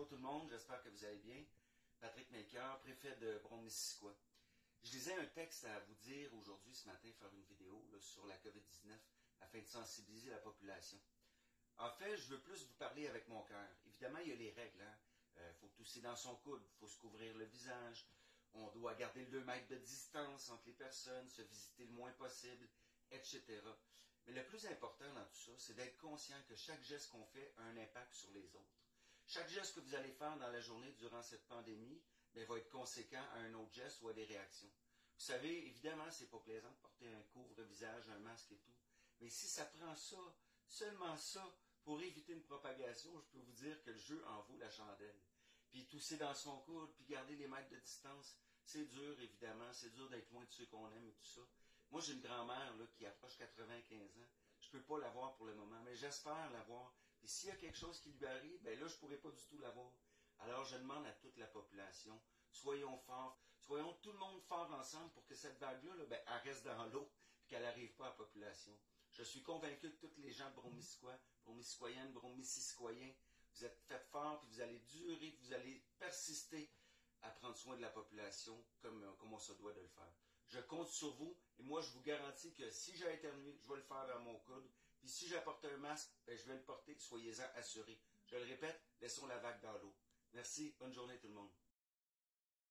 Bonjour tout le monde, j'espère que vous allez bien. Patrick Melchior, préfet de Brome-Missisquoi. Je lisais un texte à vous dire aujourd'hui, ce matin, faire une vidéo là, sur la COVID-19 afin de sensibiliser la population. En fait, je veux plus vous parler avec mon cœur. Évidemment, il y a les règles. Faut tousser dans son coude, faut se couvrir le visage, on doit garder le 2 mètres de distance entre les personnes, se visiter le moins possible, etc. Mais le plus important dans tout ça, c'est d'être conscient que chaque geste qu'on fait a un impact sur les autres. Chaque geste que vous allez faire dans la journée durant cette pandémie va être conséquent à un autre geste ou à des réactions. Vous savez, évidemment, c'est pas plaisant de porter un couvre-visage, un masque et tout. Mais si ça prend ça, seulement ça, pour éviter une propagation, je peux vous dire que le jeu en vaut la chandelle. Puis tousser dans son coude, puis garder les mètres de distance, c'est dur, évidemment. C'est dur d'être loin de ceux qu'on aime et tout ça. Moi, j'ai une grand-mère là, qui approche 95 ans. Je peux pas l'avoir pour le moment, mais j'espère l'avoir. Puis s'il y a quelque chose qui lui arrive, là, je pourrais pas du tout l'avoir. Alors, je demande à toute la population, soyons forts, soyons tout le monde fort ensemble pour que cette vague-là, elle reste dans l'eau et qu'elle n'arrive pas à la population. Je suis convaincu que tous les gens de Brome-Missisquoi, Brome-Missisquoiennes, Brome-Missisquoiens, vous êtes faits forts, puis vous allez durer, puis vous allez persister à prendre soin de la population comme on se doit de le faire. Je compte sur vous et moi, je vous garantis que si j'ai éternué, je vais le faire vers mon coude. Puis si j'apporte un masque, je vais le porter, soyez-en assurés. Je le répète, laissons la vague dans l'eau. Merci, bonne journée tout le monde.